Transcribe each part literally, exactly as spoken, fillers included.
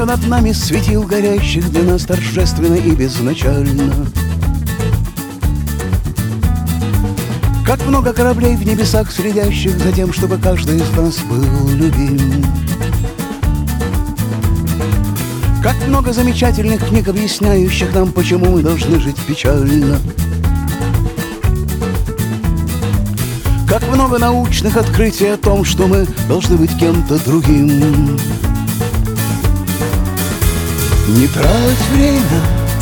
много над нами светил горящих для нас торжественно и безначально. Как много кораблей в небесах следящих за тем, чтобы каждый из нас был любим. Как много замечательных книг, объясняющих нам, почему мы должны жить печально. Как много научных открытий о том, что мы должны быть кем-то другим. Не трать время,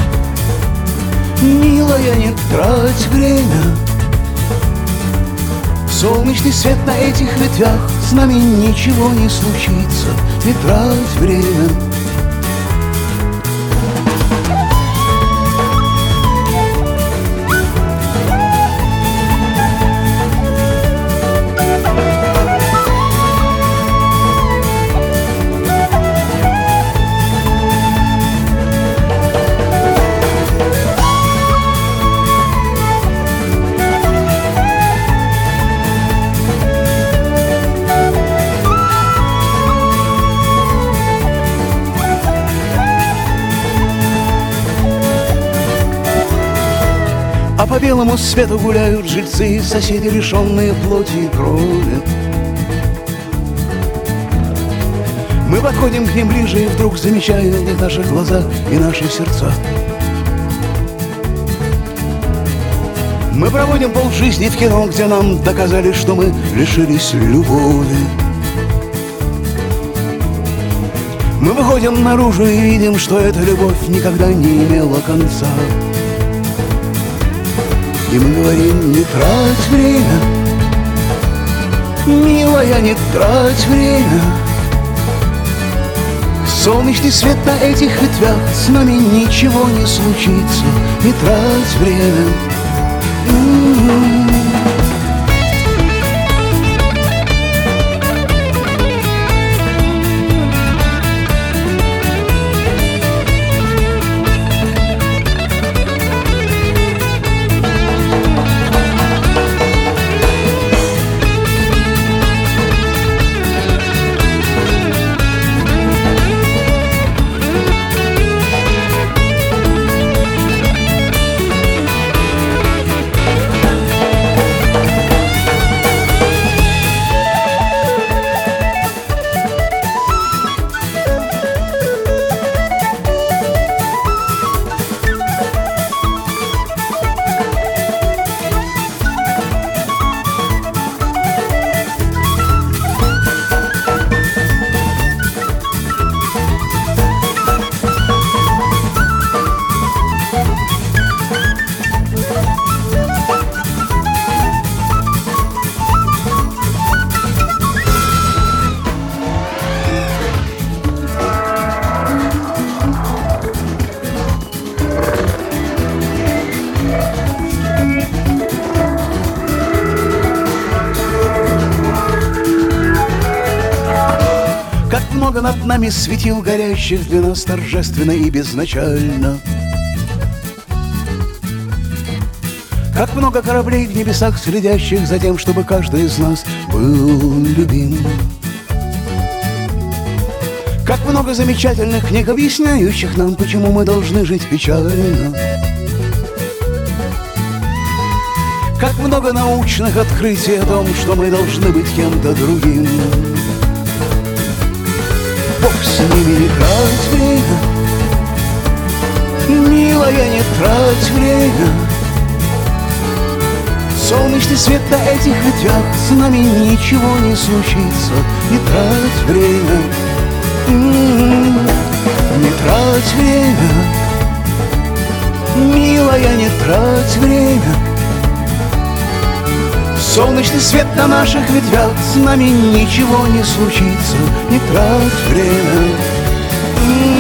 милая, не трать время. Солнечный свет на этих ветвях, с нами ничего не случится. Не трать время. А по белому свету гуляют жильцы, соседи, лишенные плоти и крови. Мы подходим к ним ближе и вдруг замечаем в них наши глаза и наши сердца. Мы проводим полжизни в кино, где нам доказали, что мы лишились любови. Мы выходим наружу и видим, что эта любовь никогда не имела конца. И мы говорим: не трать время, милая, не трать время. Солнечный свет на этих ветвях, с нами ничего не случится. Не трать время. М-м-м. Много над нами светил горящих для нас торжественно и безначально. Как много кораблей в небесах следящих за тем, чтобы каждый из нас был любим. Как много замечательных книг, объясняющих нам, почему мы должны жить печально. Как много научных открытий о том, что мы должны быть кем-то другим. Бог с ними, не трать время, милая, не трать время. Солнечный свет на этих ветвях, с нами ничего не случится. Не трать время, м-м-м. Не трать время, милая, не трать время. Солнечный свет на наших ветвях, с нами ничего не случится. Не трать время.